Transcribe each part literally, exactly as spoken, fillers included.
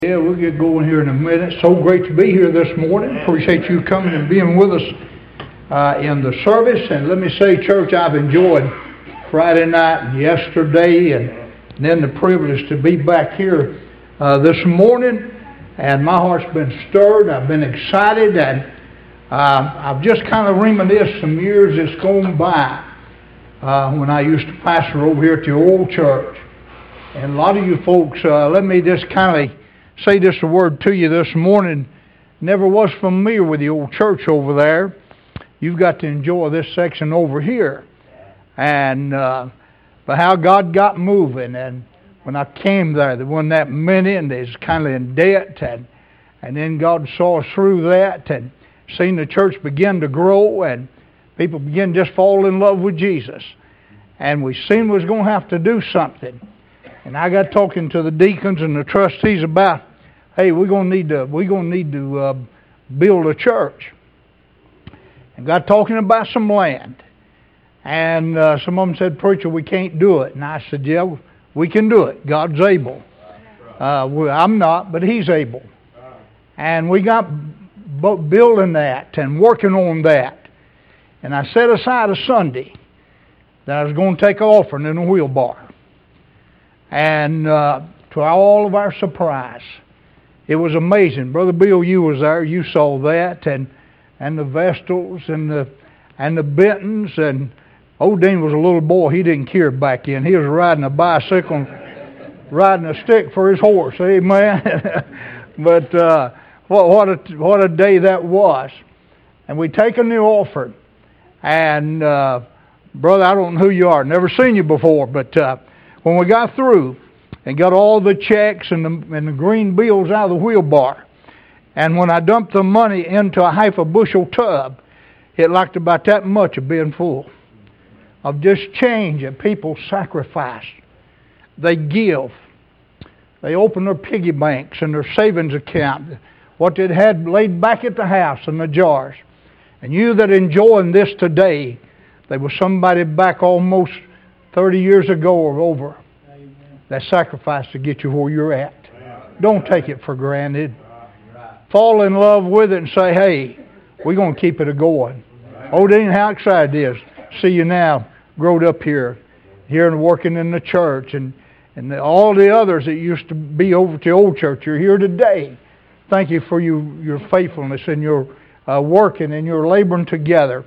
Yeah, we'll get going here in a minute. So great to be here this morning. Appreciate you coming and being with us uh, in the service. And let me say, church, I've enjoyed Friday night and yesterday, and, and then the privilege to be back here uh, this morning. And my heart's been stirred. I've been excited, and uh, I've just kind of reminisced some years that's gone by uh, when I used to pastor over here at the old church. And a lot of you folks, uh, let me just kind of say this a word to you this morning. Never was familiar with the old church over there. You've got to enjoy this section over here. And uh, but how God got moving. And when I came there, there wasn't that many, and they was kind of in debt. And, and then God saw us through that and seen the church begin to grow, and people begin to just fall in love with Jesus. And we seen we was going to have to do something. And I got talking to the deacons and the trustees about, hey, we're gonna need to we're gonna need to uh, build a church. And got talking about some land, and uh, some of them said, "Preacher, we can't do it." And I said, "Yeah, we can do it. God's able. Uh, I'm not, but He's able." And we got b- building that and working on that. And I set aside a Sunday that I was going to take an offering in a wheelbarrow. And uh, to all of our surprise, it was amazing. Brother Bill, you was there. You saw that, and and the Vestals and the and the Bentons, and old Dean was a little boy. He didn't care back then. He was riding a bicycle, riding a stick for his horse. Amen. But uh, what what a what a day that was. And we taken the offering, and uh, brother, I don't know who you are. Never seen you before, but. Uh, When we got through and got all the checks and the, and the green bills out of the wheelbarrow, and when I dumped the money into a half a bushel tub, it looked about that much of being full. Of just change that people sacrifice. They give. They open their piggy banks and their savings account, what they had laid back at the house in the jars. And you that enjoying this today, there was somebody back almost thirty years ago or over, Amen, that sacrificed to get you where you're at. Amen. Don't take it for granted. Right. Fall in love with it and say, hey, we're going to keep it a-going. Right. Oh, Dean, how excited it is. See you now, growed up here, here and working in the church, and, and the, all the others that used to be over to the old church. You're here today. Thank you for you, your faithfulness and your uh, working and your laboring together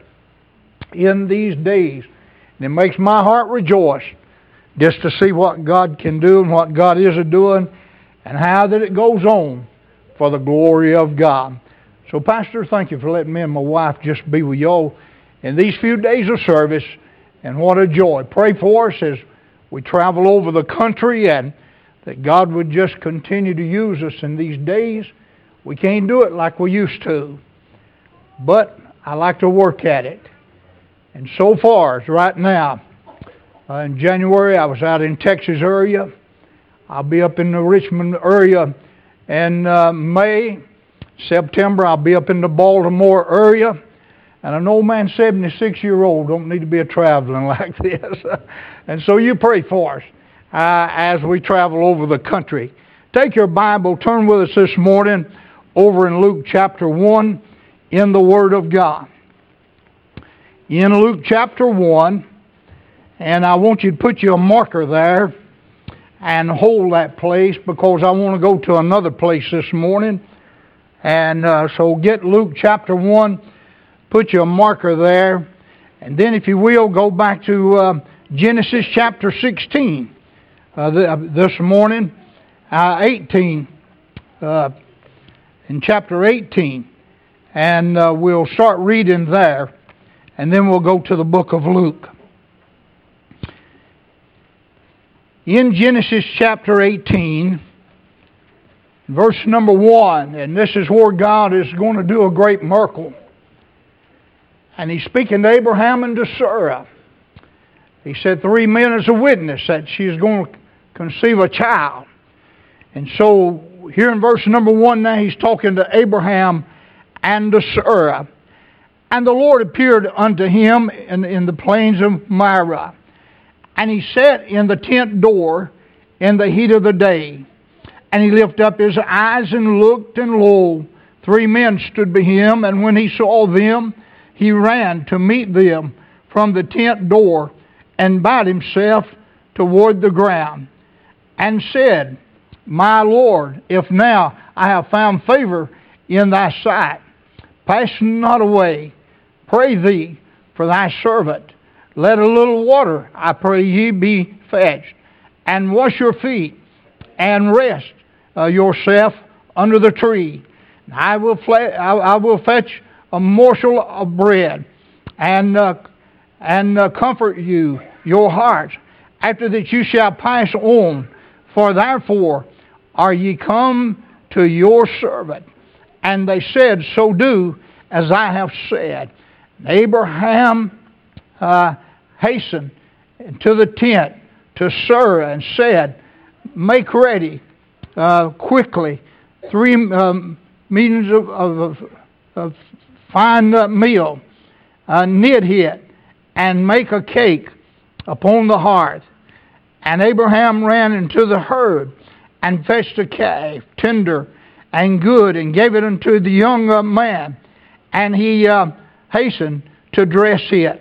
in these days. And it makes my heart rejoice just to see what God can do and what God is a-doing and how that it goes on for the glory of God. So, Pastor, thank you for letting me and my wife just be with y'all in these few days of service, and what a joy. Pray for us as we travel over the country, and that God would just continue to use us in these days. We can't do it like we used to, but I like to work at it. And so far, as right now, uh, in January, I was out in Texas area. I'll be up in the Richmond area in uh, May. September, I'll be up in the Baltimore area. And an old man, seventy-six-year-old, don't need to be a traveling like this. And so you pray for us uh, as we travel over the country. Take your Bible, turn with us this morning over in Luke chapter one in the Word of God. In Luke chapter one, and I want you to put you a marker there and hold that place, because I want to go to another place this morning. And uh, so get Luke chapter one, put you a marker there, and then if you will, go back to uh, Genesis chapter sixteen uh, this morning, uh, eighteen, uh, in chapter eighteen, and uh, we'll start reading there. And then we'll go to the book of Luke. In Genesis chapter eighteen, verse number one, and this is where God is going to do a great miracle. And He's speaking to Abraham and to Sarah. He said three men as a witness that she is going to conceive a child. And so here in verse number one now, He's talking to Abraham and to Sarah. And the Lord appeared unto him in, in the plains of Mamre. And he sat in the tent door in the heat of the day. And he lifted up his eyes and looked, and lo, three men stood by him. And when he saw them, he ran to meet them from the tent door, and bowed himself toward the ground, and said, My Lord, if now I have found favor in thy sight, pass not away, pray thee, for thy servant. Let a little water, I pray ye, be fetched, and wash your feet, and rest uh, yourself under the tree. I will, fle- I, I will fetch a morsel of bread, and uh, and uh, comfort you, your hearts, after that you shall pass on. For therefore are ye come to your servant. And they said, So do as I have said. And Abraham uh, hastened to the tent to Sarah and said, Make ready uh, quickly three um, meetings of, of, of fine uh, meal, uh, knit it, and make a cake upon the hearth. And Abraham ran into the herd, and fetched a calf, tender and good, and gave it unto the young uh, man. And he uh, hastened to dress it.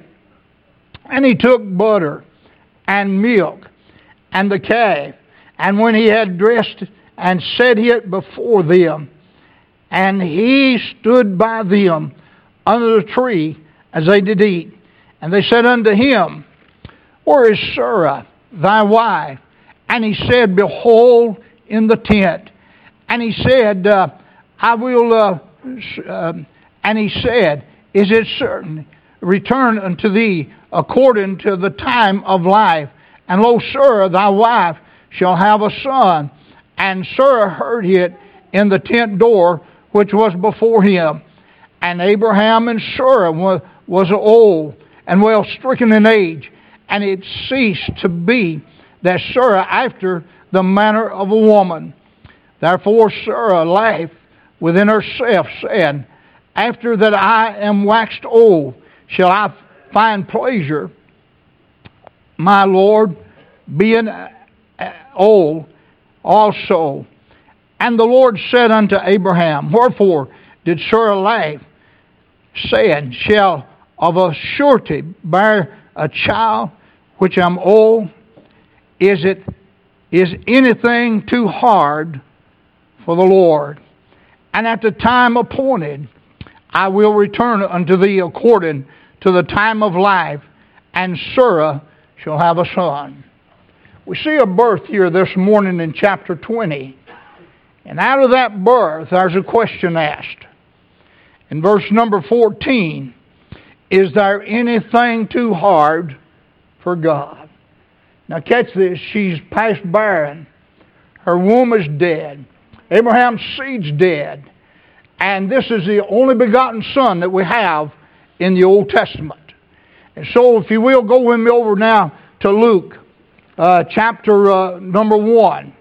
And he took butter and milk and the calf, and when he had dressed and set it before them, and he stood by them under the tree as they did eat. And they said unto him, Where is Sarah, thy wife? And he said, Behold, in the tent. And he said, uh, I will, uh, uh, and he said, Is it certain? Return unto thee according to the time of life. And lo, Sarah, thy wife, shall have a son. And Sarah heard it in the tent door which was before him. And Abraham and Sarah was, was old and well stricken in age, and it ceased to be that Sarah after the manner of a woman. Therefore Sarah laughed within herself, saying, After that I am waxed old, shall I find pleasure, my Lord, being old also? And the Lord said unto Abraham, Wherefore did Sarah laugh, saying, Shall of a surety bear a child which am old? Is it is anything too hard for the Lord? And at the time appointed I will return unto thee according to the time of life, and Sarah shall have a son. We see a birth here this morning in chapter twenty. And out of that birth, there's a question asked. In verse number fourteen, is there anything too hard for God? Now catch this, she's past bearing. Her womb is dead. Abraham's seed's dead. And this is the only begotten son that we have in the Old Testament. And so if you will, go with me over now to Luke, uh, chapter uh, number one.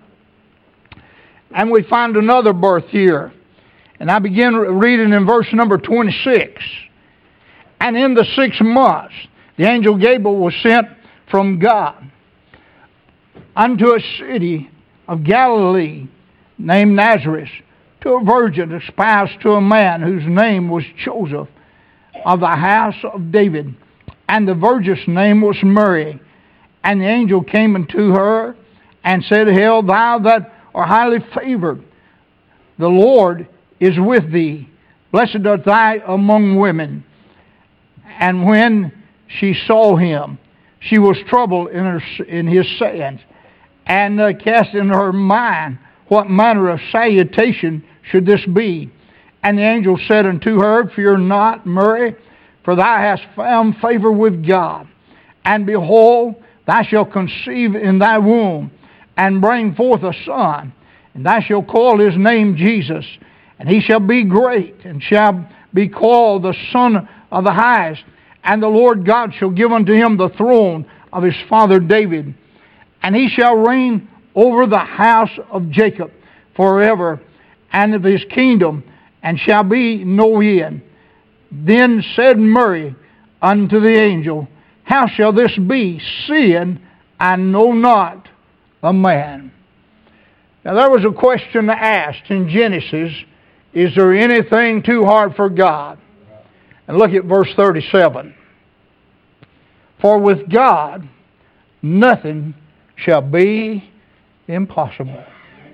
And we find another birth here. And I begin reading in verse number twenty-six. And in the sixth month, the angel Gabriel was sent from God unto a city of Galilee named Nazareth, to a virgin espoused to a man whose name was Joseph, of the house of David. And the virgin's name was Mary. And the angel came unto her and said, Hail, thou that art highly favored, the Lord is with thee. Blessed art thou among women. And when she saw him, she was troubled in her in his sayings, and uh, cast in her mind what manner of salutation should this be. And the angel said unto her, Fear not, Mary, for thou hast found favor with God. And behold, thou shalt conceive in thy womb, and bring forth a son, and thou shalt call his name Jesus. And he shall be great, and shall be called the Son of the Highest. And the Lord God shall give unto him the throne of his father David. And he shall reign over the house of Jacob forever, and of his kingdom, and shall be no end. Then said Mary unto the angel, How shall this be, seeing I know not a man? Now there was a question asked in Genesis, is there anything too hard for God? And look at verse thirty-seven. For with God nothing shall be impossible.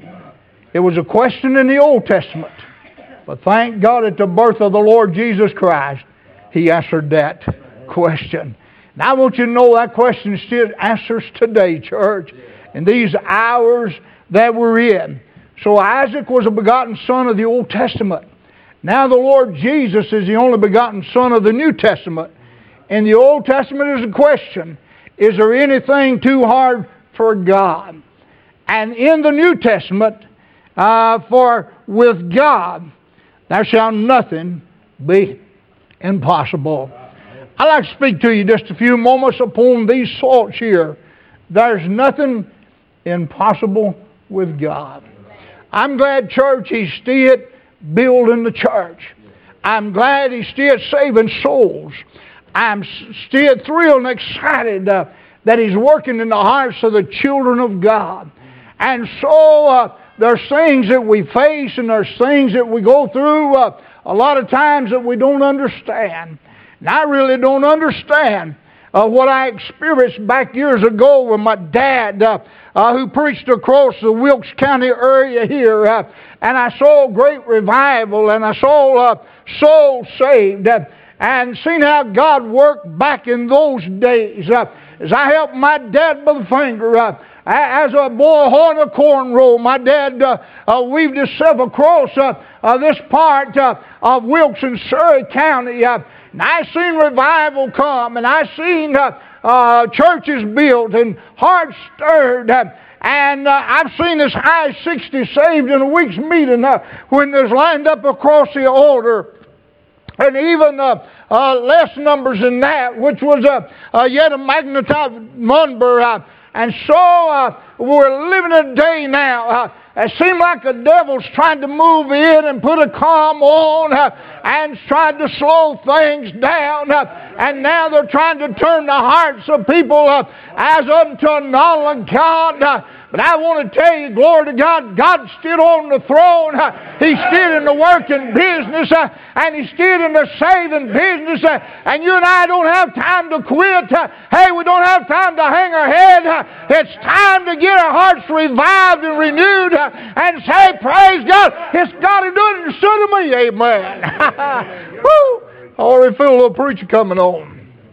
It was a question in the Old Testament. But thank God at the birth of the Lord Jesus Christ, He answered that question. Now I want you to know that question still answers today, church, in these hours that we're in. So Isaac was a begotten son of the Old Testament. Now the Lord Jesus is the only begotten son of the New Testament. In the Old Testament is a question, is there anything too hard for God? And in the New Testament, uh, for with God, there shall nothing be impossible. I'd like to speak to you just a few moments upon these thoughts here. There's nothing impossible with God. I'm glad, church, He's still building the church. I'm glad He's still saving souls. I'm still thrilled and excited uh, that He's working in the hearts of the children of God. And so uh, there's things that we face and there's things that we go through uh, a lot of times that we don't understand. And I really don't understand uh, what I experienced back years ago with my dad uh, uh, who preached across the Wilkes County area here. Uh, and I saw great revival and I saw uh, souls saved. Uh, and seen how God worked back in those days. Uh, as I helped my dad by the finger, uh, as a boy holding a corn roll, my dad uh, uh, weaved himself across uh, uh, this part uh, of Wilkes and Surrey County. Uh, and I seen revival come, and I seen uh, uh, churches built and hearts stirred. Uh, and uh, I've seen as high as sixty saved in a week's meeting uh, when there's lined up across the altar. And even uh, uh, less numbers than that, which was uh, uh, yet a magnetized number. Uh, and so uh, we're living a day now. Uh, it seems like the devil's trying to move in and put a calm on uh, and trying to slow things down. Uh, and now they're trying to turn the hearts of people uh, as unto a knowledge of God. Uh, But I want to tell you, glory to God, God's still on the throne. Uh, he's still in the working business. Uh, and He's still in the saving business. Uh, and you and I don't have time to quit. Uh, hey, we don't have time to hang our head. Uh, it's time to get our hearts revived and renewed uh, and say, praise God, it's God who done it instead of me. Amen. Woo! I already feel a little preacher coming on.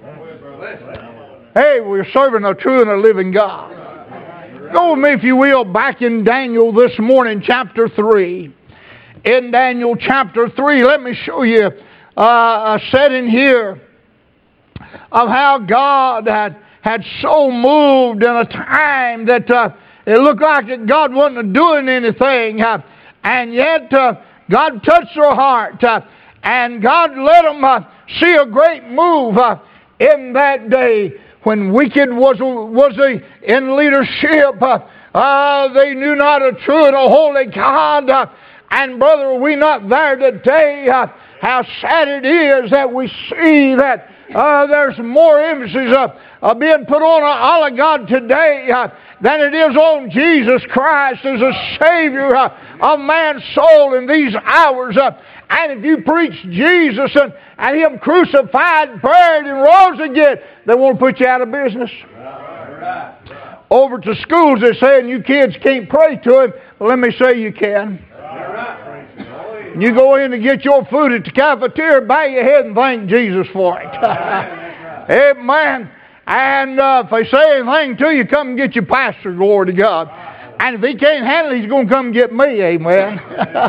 Hey, we're serving a true and a living God. Go with me, if you will, back in Daniel this morning, chapter three. In Daniel chapter three, let me show you uh, a setting here of how God had, had so moved in a time that uh, it looked like that God wasn't doing anything. Uh, and yet, uh, God touched their heart. Uh, and God let them uh, see a great move uh, in that day. When wicked was was a, in leadership, uh, uh, they knew not a true and a holy God. Uh, and brother, are we not there today? Uh, how sad it is that we see that uh, there's more emphasis uh, uh, being put on our God today uh, than it is on Jesus Christ as a Savior uh, of man's soul in these hours. Uh, and if you preach Jesus and, and Him crucified, buried, and rose again, they want to put you out of business. Right. Over to schools, they're saying you kids can't pray to Him. Well, let me say you can. Right. You go in to get your food at the cafeteria, bow your head and thank Jesus for it. Amen. And uh, if they say anything to you, come and get your pastor, glory to God. And if he can't handle it, he's going to come and get me. Amen.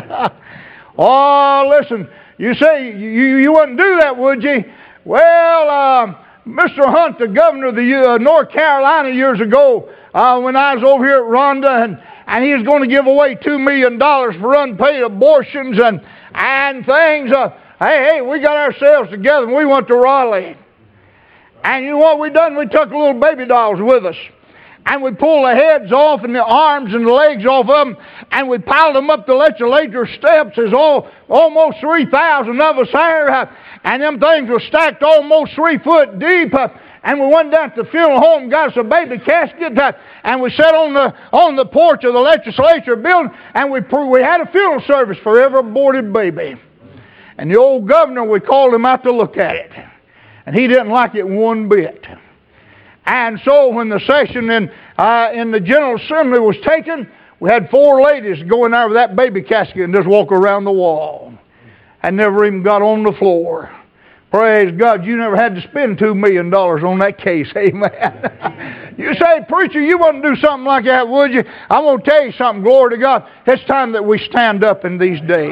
Oh, listen, you say you, you wouldn't do that, would you? Well, uh, Mister Hunt, the governor of the uh, North Carolina years ago, uh, when I was over here at Rhonda, and, and he was going to give away two million dollars for unpaid abortions and, and things. Uh, hey, hey, we got ourselves together and we went to Raleigh. And you know what we done? We took little baby dolls with us. And we pulled the heads off and the arms and the legs off of them, and we piled them up the legislature steps. There's all, almost three thousand of us there, uh, and them things were stacked almost three foot deep. Uh, and we went down to the funeral home and got us a baby casket, uh, and we sat on the on the porch of the legislature building, and we we had a funeral service for every aborted baby. And the old governor, we called him out to look at it, and he didn't like it one bit. And so when the session in uh, in the General Assembly was taken, we had four ladies go in there with that baby casket and just walk around the wall, and never even got on the floor. Praise God, you never had to spend two million dollars on that case, amen. You say, preacher, you wouldn't do something like that, would you? I'm going to tell you something, glory to God. It's time that we stand up in these days.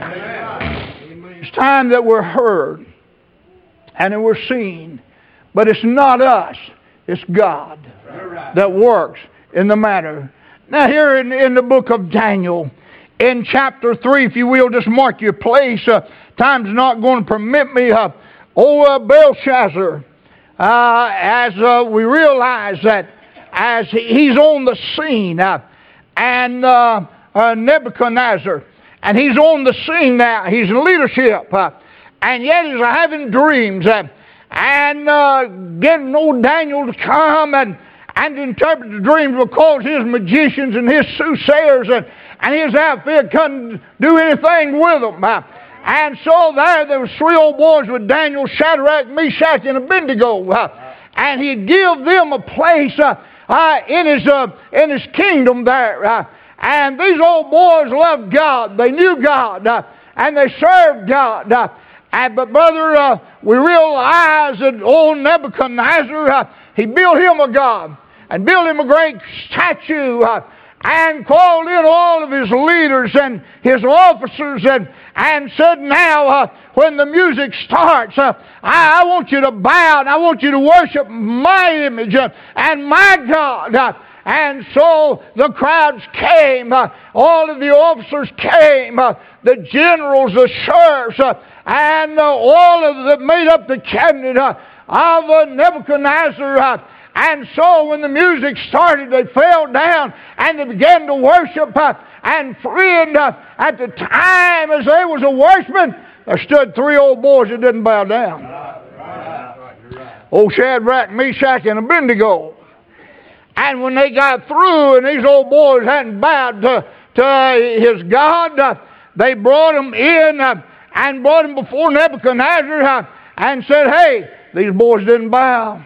It's time that we're heard and that we're seen. But it's not us, it's God that works in the matter. Now here in, in the book of Daniel, in chapter three, if you will, just mark your place. Uh, time's not going to permit me. Uh, oh, uh, Belshazzar, uh, as uh, we realize that as he's on the scene, uh, and uh, uh, Nebuchadnezzar, and he's on the scene now, he's in leadership, uh, and yet he's having dreams, uh, and uh, getting old Daniel to come and, and interpret the dreams because his magicians and his soothsayers and, and his outfit couldn't do anything with them. Uh, And so there, there was three old boys with Daniel, Shadrach, Meshach, and Abednego. Uh, and he'd give them a place uh, uh, in his uh, in his kingdom there. Uh, and these old boys loved God. They knew God. Uh, and they served God. Uh, and, but brother, uh, we realize that old Nebuchadnezzar, uh, he built him a god. And built him a great statue. Uh, and called in all of his leaders and his officers and, and said, now, uh, when the music starts, uh, I, I want you to bow and I want you to worship my image uh, and my God. Uh, and so the crowds came, uh, all of the officers came, uh, the generals, the sheriffs, uh, and uh, all of that made up the cabinet uh, of uh, Nebuchadnezzar. Uh, And so when the music started, they fell down and they began to worship. Uh, and friend, uh, at the time as they was a worshiping, there stood three old boys that didn't bow down. Right, right, right. Old Shadrach, Meshach, and Abednego. And when they got through and these old boys hadn't bowed to, to his God, uh, they brought them in uh, and brought them before Nebuchadnezzar uh, and said, hey, these boys didn't bow.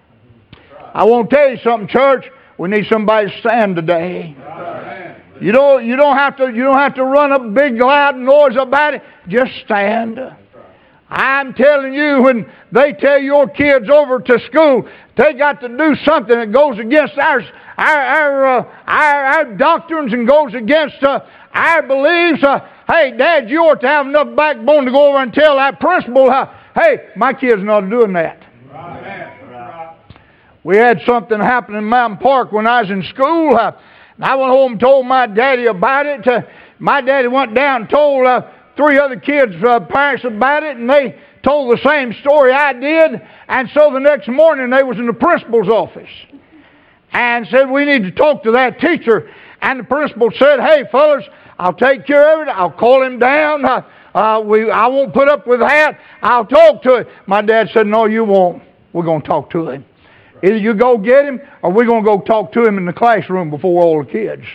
I want to tell you something, church. We need somebody to stand today. You don't, you don't have to, you don't have to run a big loud noise about it. Just stand. I'm telling you, when they tell your kids over to school, they got to do something that goes against our our our, uh, our, our doctrines and goes against uh, our beliefs. Uh, hey, Dad, you ought to have enough backbone to go over and tell that principal, uh, hey, my kid's not doing that. We had something happen in Mountain Park when I was in school. Uh, I went home and told my daddy about it. Uh, my daddy went down and told uh, three other kids' uh, parents about it, and they told the same story I did. And so the next morning they was in the principal's office and said, we need to talk to that teacher. And the principal said, hey, fellas, I'll take care of it. I'll call him down. Uh, uh, we, I won't put up with that. I'll talk to him. My dad said, no, you won't. We're going to talk to him. Either you go get him, or we're going to go talk to him in the classroom before all the kids.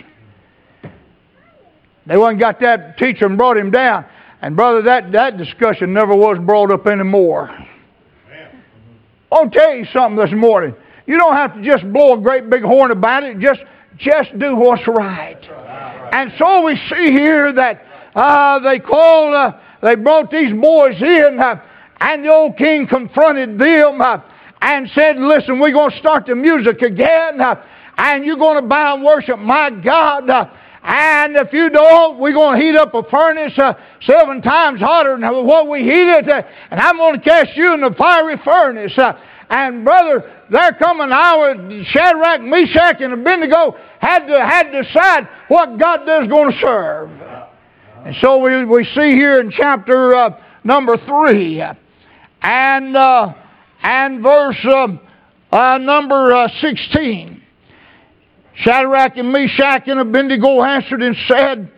They went and got that teacher and brought him down. And brother, that, that discussion never was brought up anymore. I'll tell you something this morning. You don't have to just blow a great big horn about it. Just, just do what's right. And so we see here that uh, they called, uh, they brought these boys in, uh, and the old king confronted them. Uh, And said, listen, we're going to start the music again, uh, and you're going to bow and worship my God. Uh, and if you don't, we're going to heat up a furnace uh, seven times hotter than what we heated, uh, and I'm going to cast you in the fiery furnace. Uh, and brother, there come an hour, Shadrach, Meshach, and Abednego had to had to decide what God they're going to serve. And so we we see here in chapter uh, number three, uh, and. Uh, And verse uh, uh, number uh, sixteen. Shadrach and Meshach and Abednego answered and said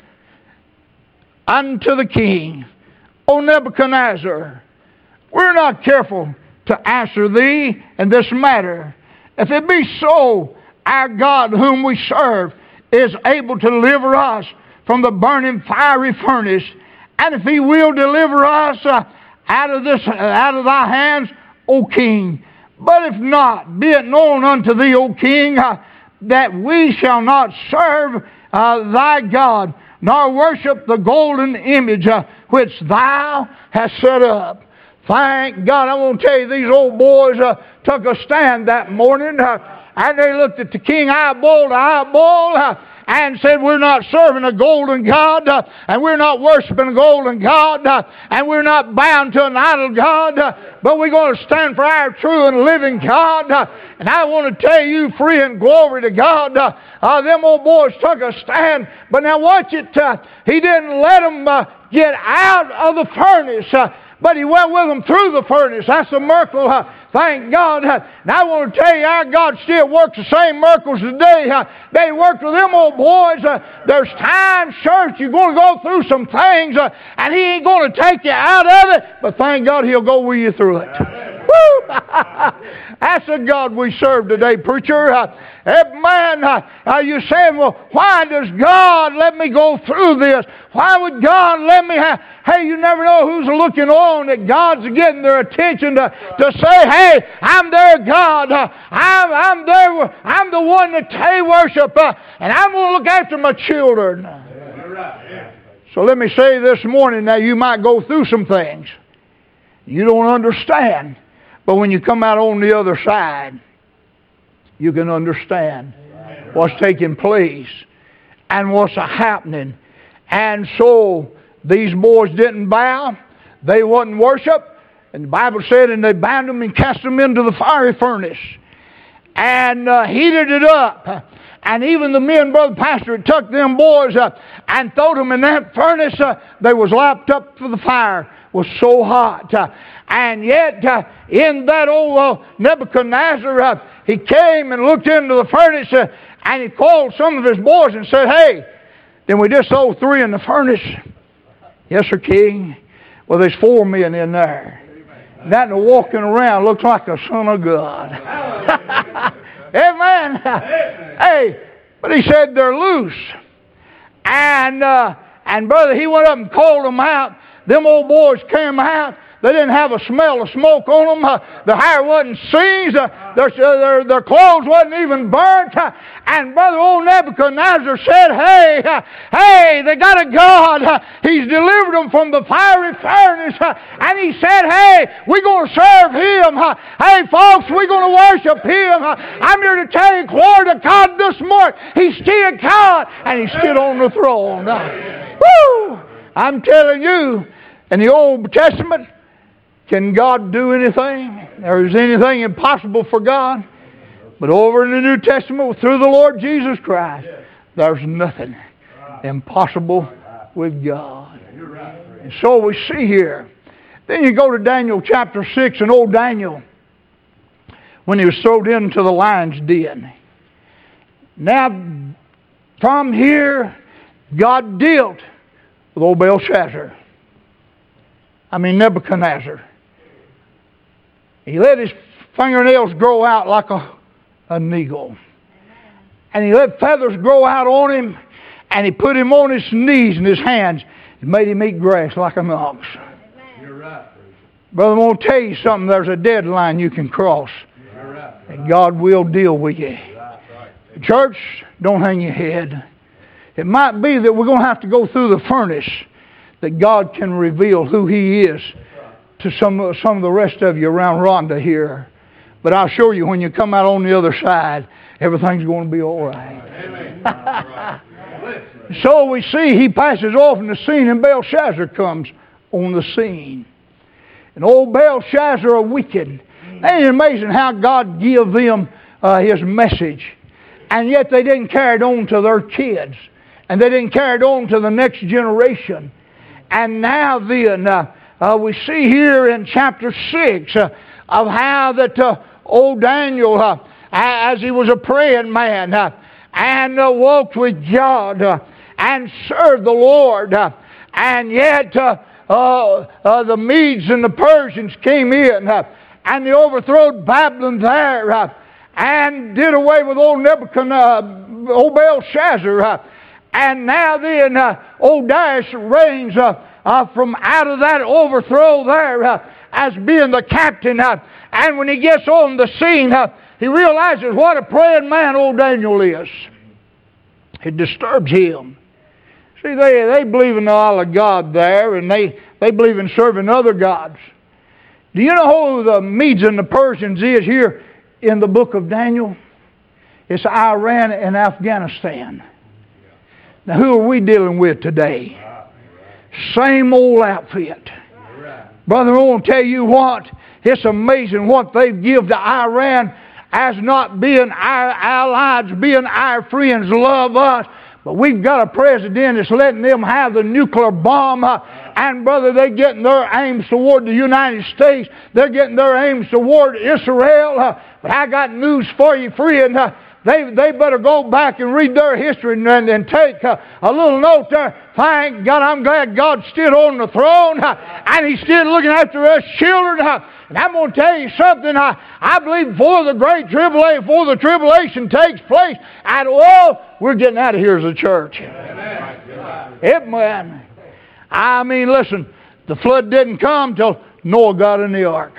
unto the king, O Nebuchadnezzar, we're not careful to answer thee in this matter. If it be so, our God whom we serve is able to deliver us from the burning fiery furnace, and if he will deliver us uh, out of this, uh, out of thy hands, O King. But if not, be it known unto thee, O King, uh, that we shall not serve uh, thy God, nor worship the golden image uh, which thou hast set up. Thank God. I want to tell you, these old boys uh, took a stand that morning, uh, and they looked at the king eyeball to eyeball, uh, and said, we're not serving a golden God, uh, and we're not worshiping a golden God, uh, and we're not bound to an idol God, uh, but we're going to stand for our true and living God. Uh, and I want to tell you, free and glory to God, uh, uh, them old boys took a stand. But now watch it. Uh, he didn't let them uh, get out of the furnace, uh, but he went with them through the furnace. That's a miracle. Uh, Thank God. And I want to tell you, our God still works the same miracles today. They worked with them old boys. There's times, church, you're going to go through some things, and He ain't going to take you out of it, but thank God He'll go with you through it. Woo! That's the God we serve today, preacher. Uh, man, uh, uh, you're saying, well, why does God let me go through this? Why would God let me have... Hey, you never know who's looking on, that God's getting their attention to, to say, hey, I'm their God. Uh, I'm, I'm, their, I'm the one that they worship, uh, and I'm going to look after my children. Yeah. So let me say this morning, now you might go through some things you don't understand. But when you come out on the other side, you can understand what's taking place and what's happening. And so these boys didn't bow. They wouldn't worship. And the Bible said, and they bound them and cast them into the fiery furnace and uh, heated it up. And even the men, Brother Pastor, had took them boys uh, and thrown them in that furnace. Uh, they was lapped up for the fire. It was so hot. Uh, and yet, uh, in that old uh, Nebuchadnezzar, uh, he came and looked into the furnace, uh, and he called some of his boys and said, hey, then we just throw three in the furnace. Yes, sir, King. Well, there's four men in there. That and walking around looks like a son of God. Amen. Hey, but he said they're loose. And, uh, and brother, he went up and called them out. Them old boys came out. They didn't have a smell of smoke on them. Uh, the hair wasn't singed. Uh, their, their, their clothes wasn't even burnt. Uh, and brother, old Nebuchadnezzar said, hey, uh, hey, they got a God. Uh, he's delivered them from the fiery furnace. Uh, and he said, hey, we're going to serve Him. Uh, hey, folks, we're going to worship Him. Uh, I'm here to tell you, glory to God this morning. He's still God, and He's still on the throne. Uh, woo! I'm telling you, in the Old Testament, can God do anything? There is anything impossible for God? But over in the New Testament, through the Lord Jesus Christ, there's nothing impossible with God. And so we see here. Then you go to Daniel chapter six, and old Daniel, when he was thrown into the lion's den. Now, from here, God dealt with old Belshazzar. I mean Nebuchadnezzar. He let his fingernails grow out like a, an eagle. And he let feathers grow out on him. And he put him on his knees and his hands. He made him eat grass like an ox. You're right, brother. I want to tell you something. There's a deadline you can cross. You're right. And God will deal with you. Right, right. Church, don't hang your head. It might be that we're going to have to go through the furnace that God can reveal who He is to some, some of the rest of you around Rhonda here. But I'll show you when you come out on the other side, everything's going to be all right. So we see he passes off in the scene, and Belshazzar comes on the scene. And old Belshazzar are wicked. Ain't it amazing how God gave them uh, His message? And yet they didn't carry it on to their kids. And they didn't carry it on to the next generation. And now then, uh, uh, we see here in chapter six uh, of how that uh, old Daniel, uh, as he was a praying man, uh, and uh, walked with God, uh, and served the Lord, uh, and yet uh, uh, uh, the Medes and the Persians came in, uh, and they overthrowed Babylon there, uh, and did away with old Nebuchadnezzar, old Belshazzar, uh, and now then uh, old Darius reigns uh, uh, from out of that overthrow there uh, as being the captain. Uh, and when he gets on the scene, uh, he realizes what a praying man old Daniel is. It disturbs him. See, they, they believe in the Allah God there, and they, they believe in serving other gods. Do you know who the Medes and the Persians is here in the book of Daniel? It's Iran and Afghanistan. Now, who are we dealing with today? Same old outfit. Brother, I want to tell you what, it's amazing what they give to Iran as not being our allies, being our friends, love us. But we've got a president that's letting them have the nuclear bomb. Uh, and, brother, they're getting their aims toward the United States. They're getting their aims toward Israel. Uh, but I got news for you, friend. Uh, they, they better go back and read their history and, and, and take uh, a little note there. Thank God, I'm glad God stood on the throne. Uh, and He's still looking after us children. Uh, and I'm going to tell you something. I, I believe before the great tribulation, before the tribulation takes place, at all, we're getting out of here as a church. Amen. I mean, listen, the flood didn't come till Noah got in the ark.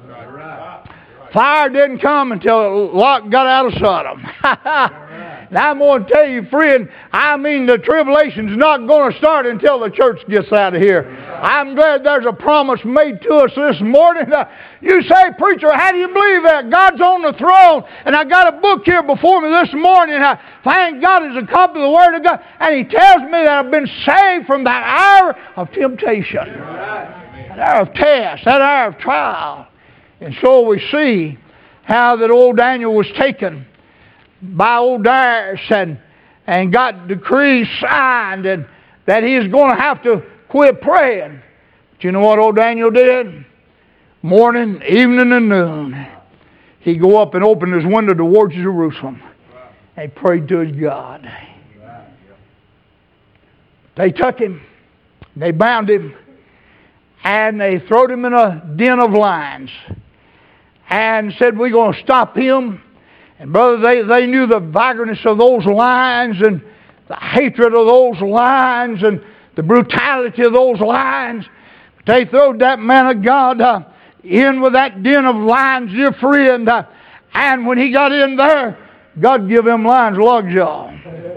Fire didn't come until Lot got out of Sodom. Now I'm going to tell you, friend, I mean the tribulation's not going to start until the church gets out of here. I'm glad there's a promise made to us this morning. Uh, you say, preacher, how do you believe that? God's on the throne, and I got a book here before me this morning. Uh, thank God it's a copy of the Word of God, and He tells me that I've been saved from that hour of temptation, that hour of test, that hour of trial. And so we see how that old Daniel was taken by old Darius and, and got decrees signed and that he's going to have to quit praying. But you know what old Daniel did? Morning, evening, and noon, he'd go up and open his window towards Jerusalem and prayed to his God. They took him, they bound him, and they throwed him in a den of lions and said, we're going to stop him. And brother, they, they knew the violence of those lions and the hatred of those lions and the brutality of those lions. But they throwed that man of God uh, in with that den of lions, dear friend. Uh, and when he got in there, God give them lions lockjaw.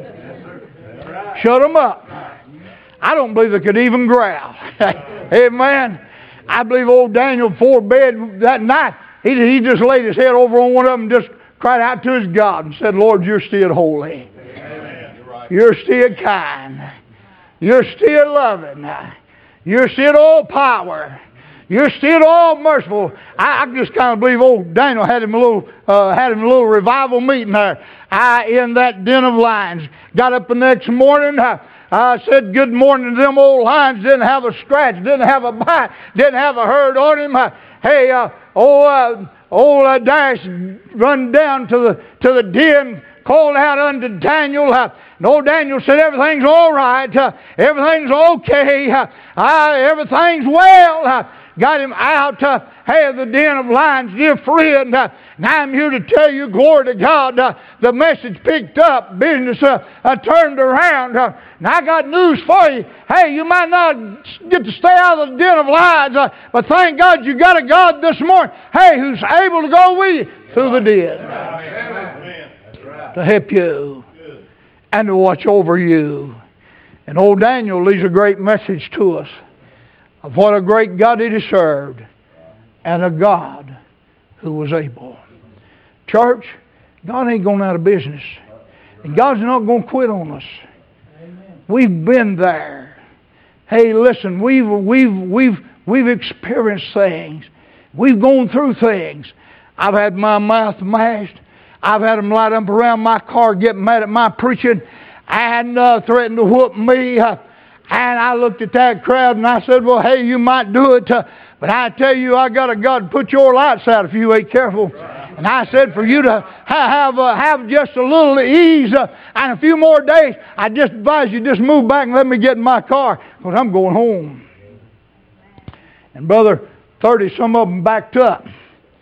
Shut them up. I don't believe they could even growl. Amen. I believe old Daniel before bed that night, he, he just laid his head over on one of them and just cried out to his God and said, Lord, you're still holy. Amen. You're right. You're still kind. You're still loving. You're still all power. You're still all merciful. I, I just kind of believe old Daniel had him a little, uh, had him a little revival meeting there. I in that den of lions. Got up the next morning. I, I said good morning to them old lions. Didn't have a scratch. Didn't have a bite. Didn't have a hurt on him. I, hey, uh, oh. Uh, Old uh, Darius run down to the to the den, called out unto Daniel. Uh, and old Daniel said, everything's all right. Uh, everything's okay. Uh, uh, everything's well. Uh, got him out uh, hey, of the den of lions, dear friend. Uh, and I'm here to tell you, glory to God, uh, the message picked up. Business uh, uh, turned around. Uh, and I got news for you. Hey, you might not get to stay out of the den of lions, uh, but thank God you got a God this morning, hey, who's able to go with you through the den. Right. To help you and to watch over you. And old Daniel leaves a great message to us of what a great God he served and a God who was able. Church, God ain't going out of business. And God's not going to quit on us. We've been there. Hey, listen, we've we've we've we've experienced things. We've gone through things. I've had my mouth mashed. I've had them light up around my car, getting mad at my preaching, and uh, threatened to whoop me. Uh, and I looked at that crowd and I said, well, hey, you might do it, uh, but I tell you, I got a God to put your lights out if you ain't careful. And I said, for you to have uh, have just a little ease uh, and a few more days, I just advise you just move back and let me get in my car because I'm going home. And brother, thirty some of them backed up.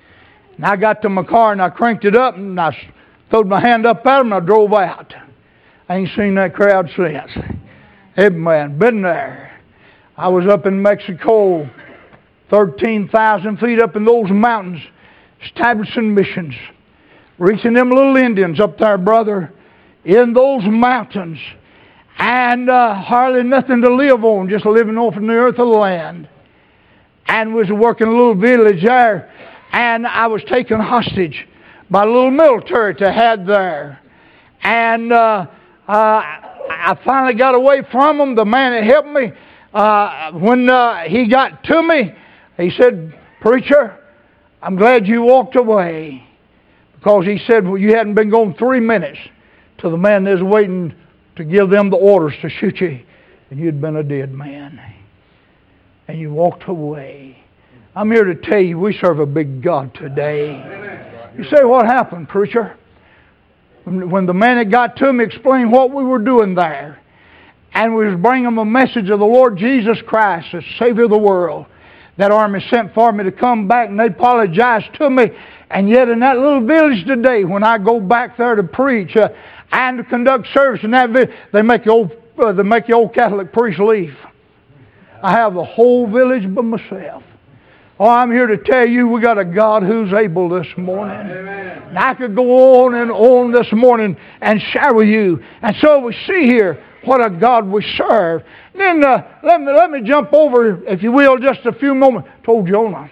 And I got to my car and I cranked it up and I throwed my hand up at him and I drove out. I ain't seen that crowd since. Amen. Been there. I was up in Mexico, thirteen thousand feet up in those mountains, establishing missions. Reaching them little Indians up there, brother, in those mountains. And uh, hardly nothing to live on, just living off in the earth of the land. And was working a little village there. And I was taken hostage by a little military they had there. And uh, uh, I finally got away from them. The man that helped me, uh, when uh, he got to me, he said, "Preacher, I'm glad you walked away." Because he said, well, you hadn't been gone three minutes till the man is waiting to give them the orders to shoot you. And you'd been a dead man. And you walked away. I'm here to tell you, we serve a big God today. You say, what happened, preacher? When the man that got to me explained what we were doing there, and we was bringing them a message of the Lord Jesus Christ, the Savior of the world, that army sent for me to come back, and they apologized to me. And yet in that little village today, when I go back there to preach uh, and to conduct service in that village, they make the old, uh, they make the old Catholic priest leave. I have the whole village by myself. Oh, I'm here to tell you, we got a God who's able this morning. Amen. And I could go on and on this morning and share with you. And so we see here what a God we serve. Then uh, let me let me jump over, if you will, just a few moments to old Jonah.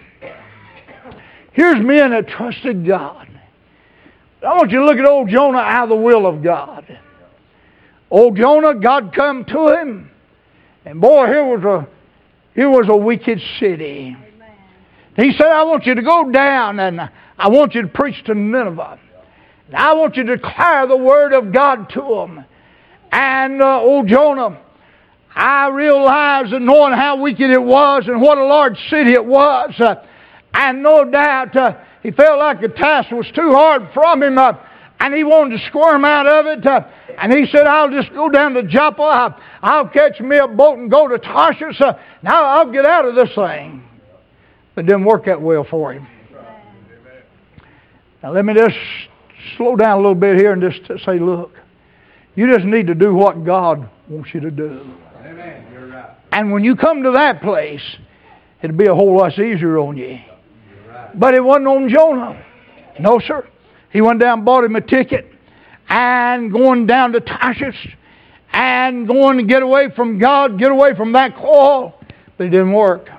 Here's men that trusted God. I want you to look at old Jonah out of the will of God. Old Jonah, God come to him, and boy, here was a here was a wicked city. Amen. He said, "I want you to go down and I want you to preach to Nineveh. And I want you to declare the word of God to them." And uh, old Jonah, I realized that knowing how wicked it was and what a large city it was, uh, and no doubt uh, he felt like the task was too hard from him, uh, and he wanted to squirm out of it. Uh, and he said, "I'll just go down to Joppa. I'll, I'll catch me a boat and go to Tarshish. Uh, now I'll get out of this thing." But it didn't work that well for him. Now let me just slow down a little bit here and just say, look, you just need to do what God wants you to do. Amen. You're right. And when you come to that place, it'll be a whole lot easier on you. But it wasn't on Jonah. No, sir. He went down and bought him a ticket and going down to Tarshish and going to get away from God, get away from that call. But it didn't work.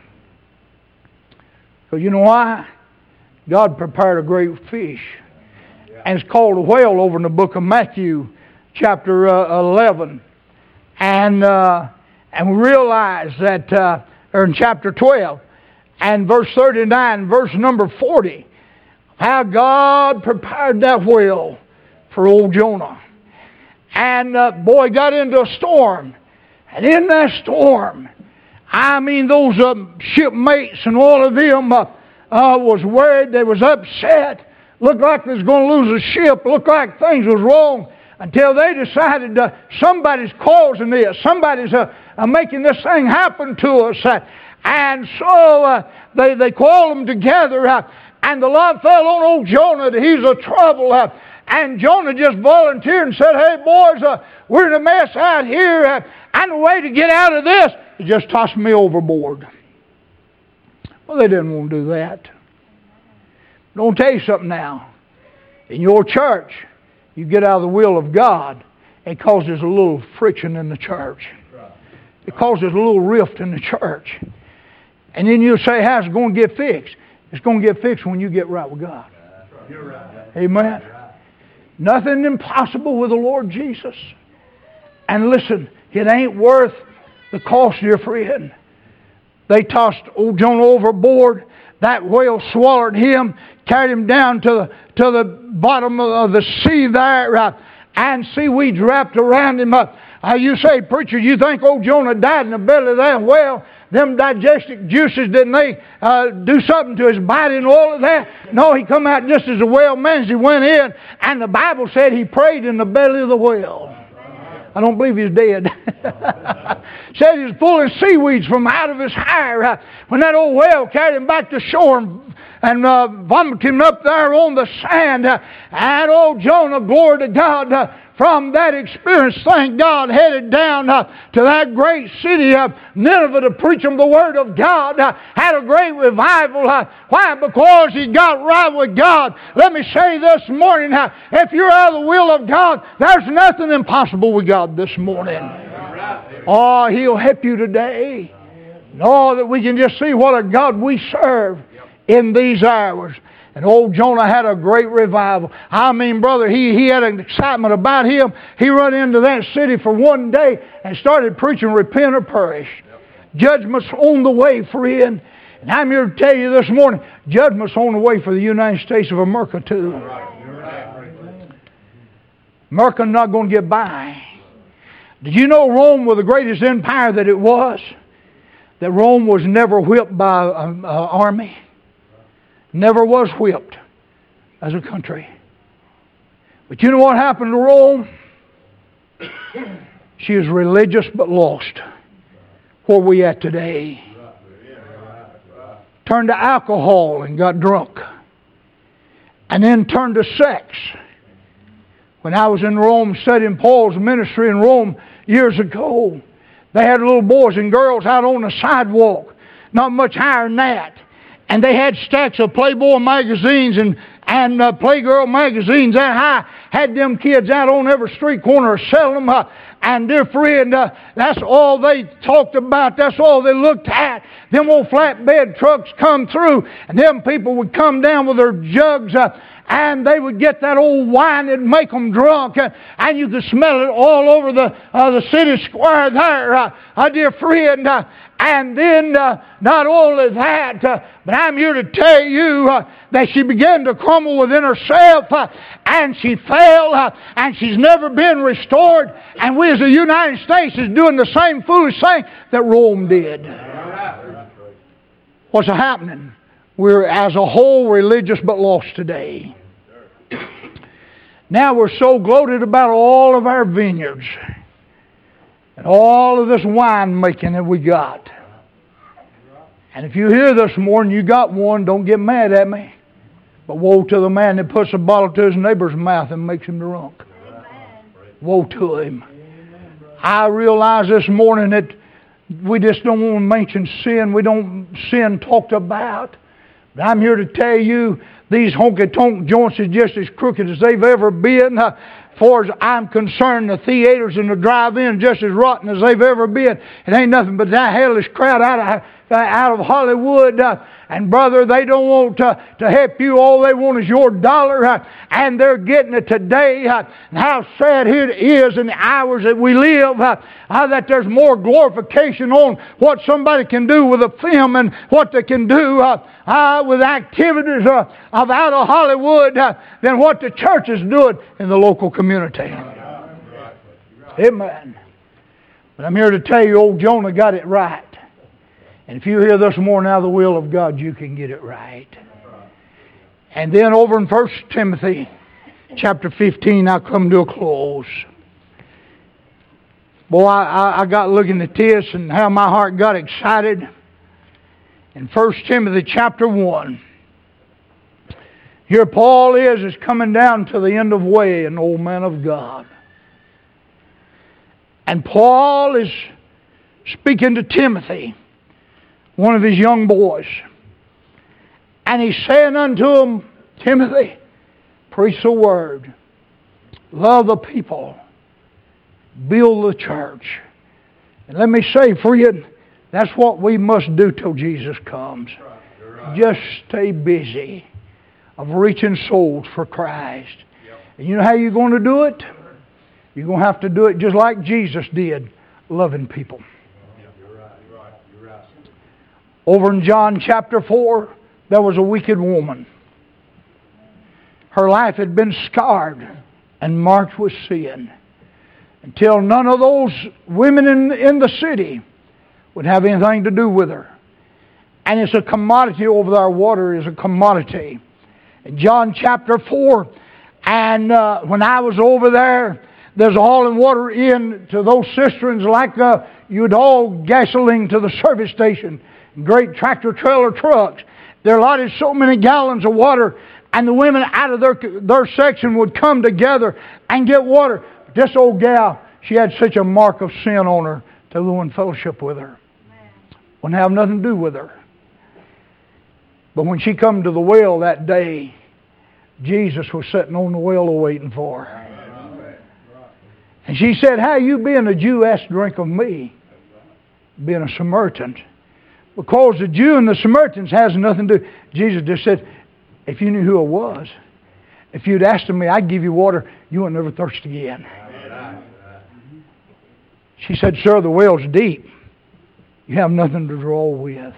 So you know why? God prepared a great fish. And it's called a whale over in the book of Matthew, chapter uh, eleven. And uh, and we realize that, uh, or in chapter twelve, and verse thirty-nine, verse number forty, how God prepared that whale for old Jonah. And uh, boy, got into a storm. And in that storm, I mean, those uh, shipmates and all of them uh, uh, was worried. They was upset. Looked like they was going to lose a ship. Looked like things was wrong. Until they decided uh, somebody's causing this. Somebody's uh, uh, making this thing happen to us. Uh, and so uh, they, they called them together. Uh, and the lot fell on old Jonah that he's a trouble. Uh, and Jonah just volunteered and said, "Hey boys, uh, we're in a mess out here. Uh, and the way to get out of this is just toss me overboard." Well, they didn't want to do that. I'm going to tell you something now. In your church, you get out of the will of God, it causes a little friction in the church. It causes a little rift in the church. And then you'll say, how's it going to get fixed? It's going to get fixed when you get right with God. You're right. Amen. Nothing impossible with the Lord Jesus. And listen, it ain't worth the cost, dear friend. They tossed old Jonah overboard. That whale swallowed him, carried him down to the, to the bottom of the sea there, uh, and seaweeds wrapped around him. Uh, uh, you say, preacher, you think old Jonah died in the belly of that whale? Them digestive juices, didn't they uh, do something to his body and all of that? No, he come out just as a whale man as he went in, and the Bible said he prayed in the belly of the whale. I don't believe he's dead. Said he was pulling seaweeds from out of his hair. Uh, when that old whale carried him back to shore and and uh, vomiting up there on the sand. Uh, and old Jonah, glory to God, uh, from that experience, thank God, headed down uh, to that great city of Nineveh to preach them the Word of God. Uh, had a great revival. Uh, why? Because he got right with God. Let me say this morning, uh, if you're out of the will of God, there's nothing impossible with God this morning. Oh, He'll help you today. Oh, that we can just see what a God we serve in these hours. And old Jonah had a great revival. I mean, brother, he, he had an excitement about him. He run into that city for one day and started preaching, repent or perish. Yep. Judgment's on the way, friend. And I'm here to tell you this morning, judgment's on the way for the United States of America too. You're right. You're right. America's not going to get by. Did you know Rome was the greatest empire that it was? That Rome was never whipped by an army. Never was whipped as a country. But you know what happened to Rome? She is religious but lost. Where we at today? Turned to alcohol and got drunk. And then turned to sex. When I was in Rome studying Paul's ministry in Rome years ago, they had little boys and girls out on the sidewalk, not much higher than that. And they had stacks of Playboy magazines and, and uh, Playgirl magazines that high. Had them kids out on every street corner selling them. Uh, and dear friend, uh, that's all they talked about. That's all they looked at. Them old flatbed trucks come through. And them people would come down with their jugs. Uh, and they would get that old wine and make them drunk. Uh, and you could smell it all over the uh, the city square there. Uh, uh, dear friend, uh, And then uh, not only that, uh, but I'm here to tell you uh, that she began to crumble within herself uh, and she fell uh, and she's never been restored. And we as the United States is doing the same foolish thing that Rome did. What's happening? We're as a whole religious but lost today. Now we're so gloated about all of our vineyards and all of this wine making that we got. And if you're here this morning, you got one, don't get mad at me. But woe to the man that puts a bottle to his neighbor's mouth and makes him drunk. Woe to him. I realize this morning that we just don't want to mention sin. We don't sin talked about. But I'm here to tell you, these honky-tonk joints are just as crooked as they've ever been. Uh, as far as I'm concerned, the theaters and the drive-in just as rotten as they've ever been. It ain't nothing but that hellish crowd out of uh, out of Hollywood. Uh, and brother, they don't want uh, to help you. All they want is your dollar. Uh, and they're getting it today. Uh, and how sad it is in the hours that we live. Uh, uh, that there's more glorification on what somebody can do with a film and what they can do uh, uh, with activities uh, of out of Hollywood uh, than what the church is doing in the local community. Amen. But I'm here to tell you, old Jonah got it right. And if you hear this morning out of the will of God, you can get it right. And then over in First Timothy chapter fifteen, I come to a close. Boy, I, I got looking at this and how my heart got excited. In First Timothy chapter one, here Paul is, is coming down to the end of way, an old man of God. And Paul is speaking to Timothy, one of his young boys. And he's saying unto him, Timothy, preach the word, love the people, build the church. And let me say, friend, that's what we must do till Jesus comes. Right. Just stay busy of reaching souls for Christ. Yep. And you know how you're going to do it? You're going to have to do it just like Jesus did, loving people. Yep. You're right. You're right. You're right. Over in John chapter four, there was a wicked woman. Her life had been scarred and marked with sin until none of those women in, in the city would have anything to do with her. And it's a commodity over there. Water is a commodity. In John chapter four, and uh, when I was over there, there's hauling water in to those cisterns like uh, you'd haul gasoline to the service station. Great tractor trailer trucks. They're allotted so many gallons of water, and the women out of their, their section would come together and get water. This old gal, she had such a mark of sin on her that they wouldn't fellowship with her. Wouldn't have nothing to do with her. But when she come to the well that day, Jesus was sitting on the well waiting for her. And she said, how you being a Jew asked to drink of me, being a Samaritan? Because the Jew and the Samaritans has nothing to do. Jesus just said, if you knew who I was, if you'd asked of me, I'd give you water, you would never thirst again. She said, sir, the well's deep. You have nothing to draw with.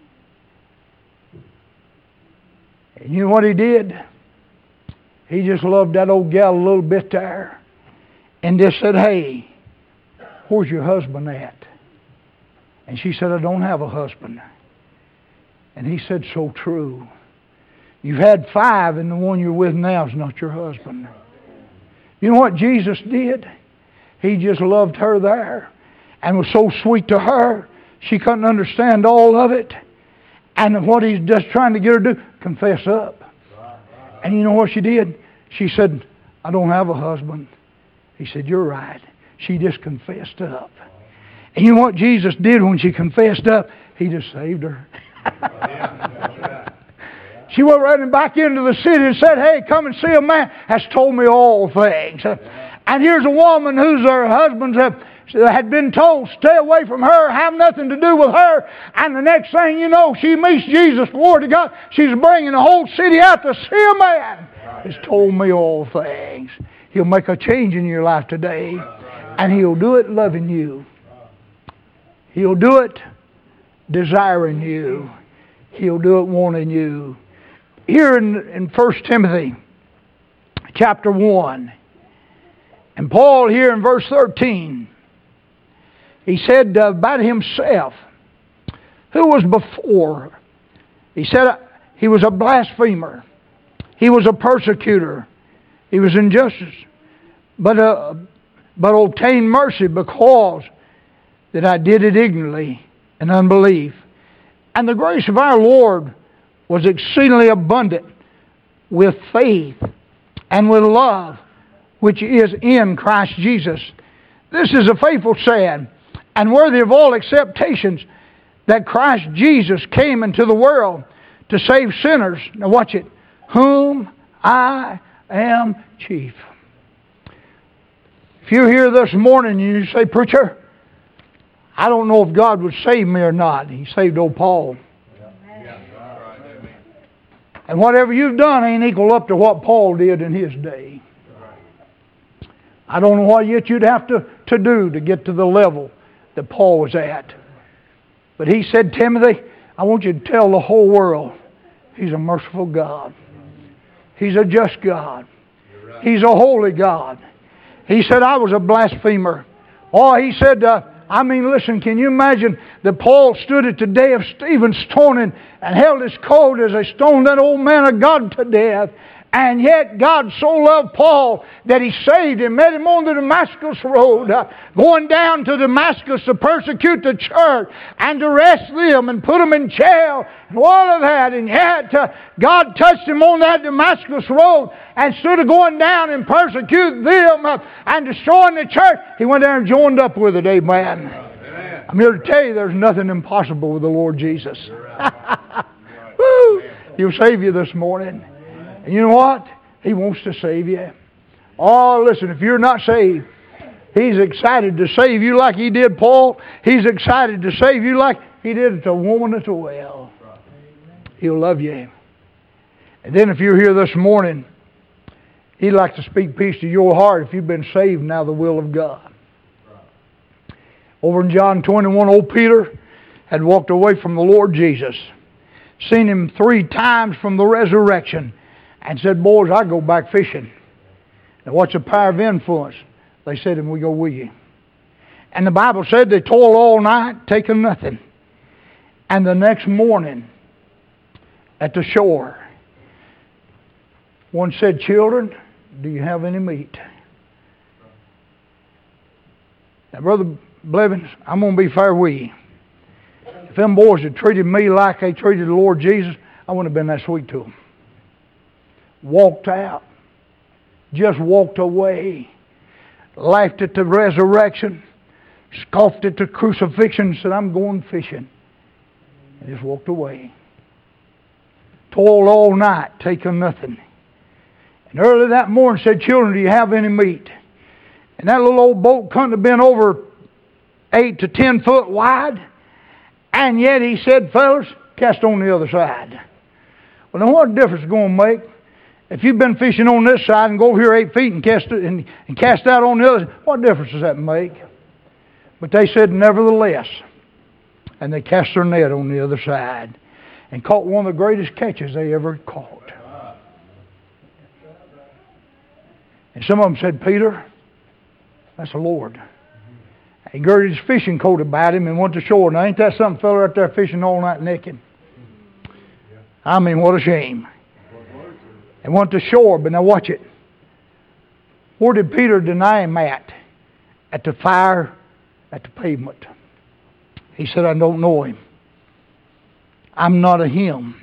And you know what he did? He just loved that old gal a little bit there. And just said, hey, where's your husband at? And she said, I don't have a husband. And he said, so true. You've had five, and the one you're with now is not your husband. You know what Jesus did? He just loved her there and was so sweet to her, she couldn't understand all of it. And what he's just trying to get her to do, confess up. And you know what she did? She said, I don't have a husband. He said, you're right. She just confessed up. And you know what Jesus did when she confessed up? He just saved her. She went running back into the city and said, hey, come and see a man has told me all things. And here's a woman whose her husbands have, had been told, stay away from her, have nothing to do with her. And the next thing you know, she meets Jesus, glory to God. She's bringing the whole city out to see a man has told me all things. He'll make a change in your life today. And He'll do it loving you. He'll do it desiring you. He'll do it wanting you. Here in, in First Timothy chapter one, and Paul here in verse thirteen, he said uh, about himself, who was before. He said uh, he was a blasphemer. He was a persecutor. He was injustice. But, uh, but obtained mercy because that I did it ignorantly and unbelief. And the grace of our Lord was exceedingly abundant with faith and with love, which is in Christ Jesus. This is a faithful saying and worthy of all acceptations, that Christ Jesus came into the world to save sinners. Now watch it. Whom I am chief. If you're here this morning and you say, preacher, I don't know if God would save me or not. He saved old Paul. And whatever you've done ain't equal up to what Paul did in his day. I don't know what yet you'd have to, to do to get to the level that Paul was at. But he said, Timothy, I want you to tell the whole world He's a merciful God. He's a just God. He's a holy God. He said, I was a blasphemer. Oh, he said, uh, I mean, listen, can you imagine that Paul stood at the day of Stephen's stoning and held his coat as they stoned that old man of God to death? And yet God so loved Paul that He saved him, met him on the Damascus road, uh, going down to Damascus to persecute the church and to arrest them and put them in jail and all of that. And yet uh, God touched him on that Damascus road, and instead of going down and persecuting them uh, and destroying the church, he went there and joined up with it. Amen. Amen. I'm here to tell you there's nothing impossible with the Lord Jesus. Woo! He'll save you this morning. And you know what? He wants to save you. Oh, listen, if you're not saved, He's excited to save you like He did Paul. He's excited to save you like He did the woman at the well. He'll love you. And then if you're here this morning, He'd like to speak peace to your heart if you've been saved now the will of God. Over in John twenty-one, old Peter had walked away from the Lord Jesus, seen Him three times from the resurrection, and said, boys, I go back fishing. Now what's the power of influence? They said, and we go with you. And the Bible said they toiled all night, taking nothing. And the next morning, at the shore, one said, children, do you have any meat? Now, Brother Blevins, I'm going to be fair with you. If them boys had treated me like they treated the Lord Jesus, I wouldn't have been that sweet to them. Walked out. Just walked away. Laughed at the resurrection. Scoffed at the crucifixion. Said, I'm going fishing. And just walked away. Toiled all night, taking nothing. And early that morning said, children, do you have any meat? And that little old boat couldn't have been over eight to ten foot wide. And yet he said, fellas, cast on the other side. Well, now what difference is it going to make? If you've been fishing on this side and go over here eight feet and cast it and, and cast out on the other, what difference does that make? But they said, nevertheless. And they cast their net on the other side and caught one of the greatest catches they ever caught. And some of them said, Peter, that's the Lord. He girded his fishing coat about him and went to shore. Now, ain't that some fella out there fishing all night naked? I mean, what a shame. And went to shore, but now watch it. Where did Peter deny him at? At the fire, at the pavement. He said, I don't know him. I'm not a him.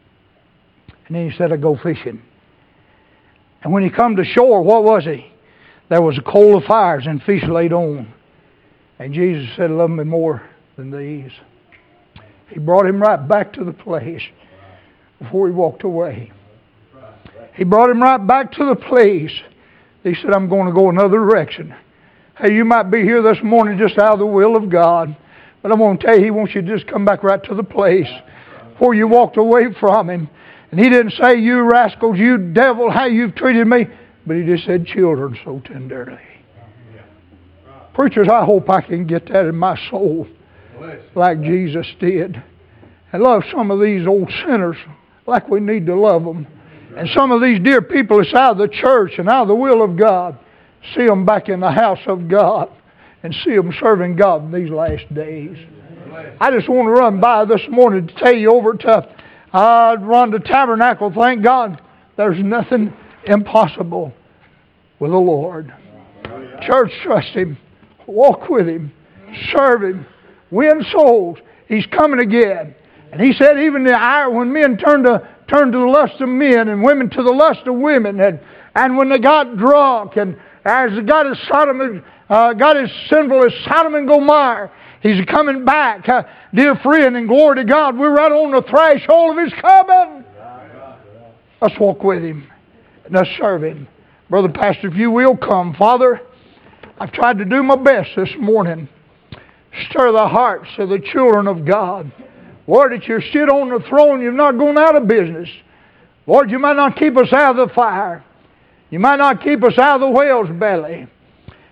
And then he said, I go fishing. And when he come to shore, what was he? There was a coal of fires and fish laid on. And Jesus said, love me more than these. He brought him right back to the place before he walked away. He brought him right back to the place. He said, I'm going to go another direction. Hey, you might be here this morning just out of the will of God. But I'm going to tell you, He wants you to just come back right to the place where you walked away from Him. And He didn't say, you rascals, you devil, how you've treated me. But He just said, children, so tenderly. Preachers, I hope I can get that in my soul like Jesus did. And love some of these old sinners like we need to love them. And some of these dear people that's out of the church and out of the will of God, see them back in the house of God and see them serving God in these last days. I just want to run by this morning to tell you over to uh, run the tabernacle. Thank God there's nothing impossible with the Lord. Church, trust Him. Walk with Him. Serve Him. Win souls. He's coming again. And He said even the hour when men turn to turn to the lust of men and women to the lust of women, and and when they got drunk and as got as Sodom uh, got as sinful as Sodom and Gomorrah, He's coming back. Uh, dear friend, and glory to God, we're right on the threshold of His coming. Let's walk with Him and let's serve Him. Brother Pastor, if you will come. Father, I've tried to do my best this morning. Stir the hearts of the children of God. Lord, that you sit on the throne, you've not gone out of business. Lord, you might not keep us out of the fire. You might not keep us out of the whale's belly.